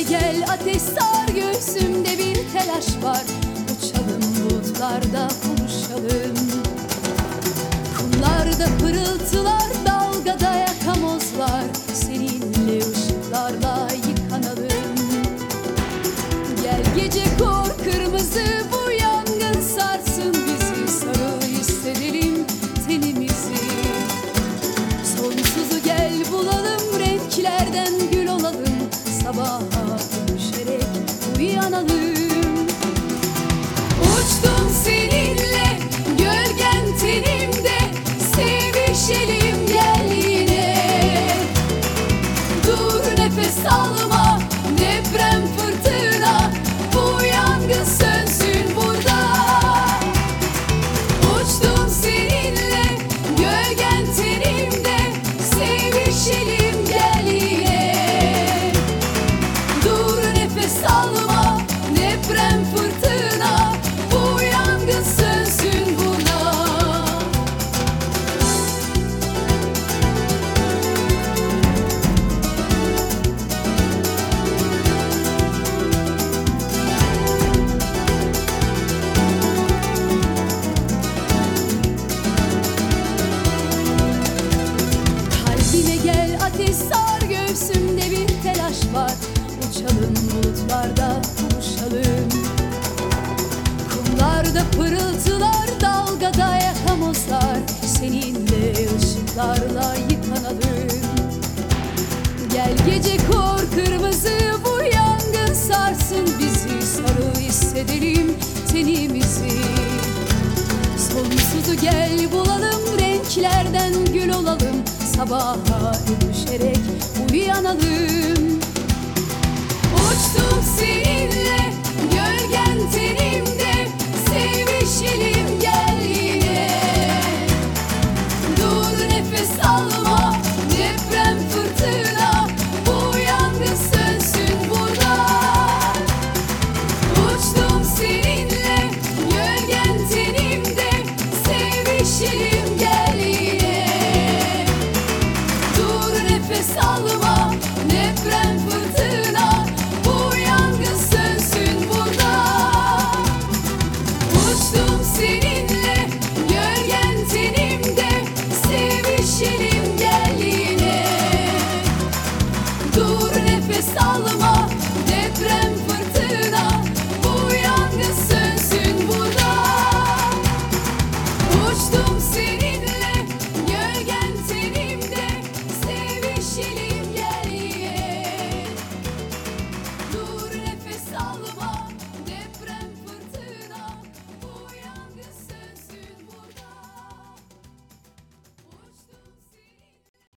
gel, ateş sar, göğsümde bir telaş var. Uçalım bulutlarda, buluşalım. Kumlarda pırıltılar, dalgada yakamozlar. Seninle ışıklarla yıkanalım. Gel gece kor kırmızı, bu yangın sarsın bizi. Sarıl hissedelim tenimizi. Sonsuzu gel bulalım, renklerden gül olalım. Sabaha dönüşerek uyanalım. Uçtum seninle, gölgen tenimde. Sevişelim gel yine. Dur nefes alma, deprem fırtına. Bu yangın sönsün burada. Uçtum seninle, gölgen tenimde. Sevişelim gel yine. Dur nefes alma, deprem fırtına. Bu yangın sönsün burada. Kalbime gel, ateş sar, göğsümde bir telaş var. Uçalım bulutlarda, buluşalım. Kumlarda pırıltılar, dalgada yakamozlar. Seninle ışıklarla yıkanalım. Gel gece kor kırmızı, bu yangın sarsın bizi. Sarıl hissedelim tenimizi. Sonsuzu gel bulalım, renklerden gül olalım. Sabaha dönüşerek uyanalım. Uçtum seninle, gölgen tenimde.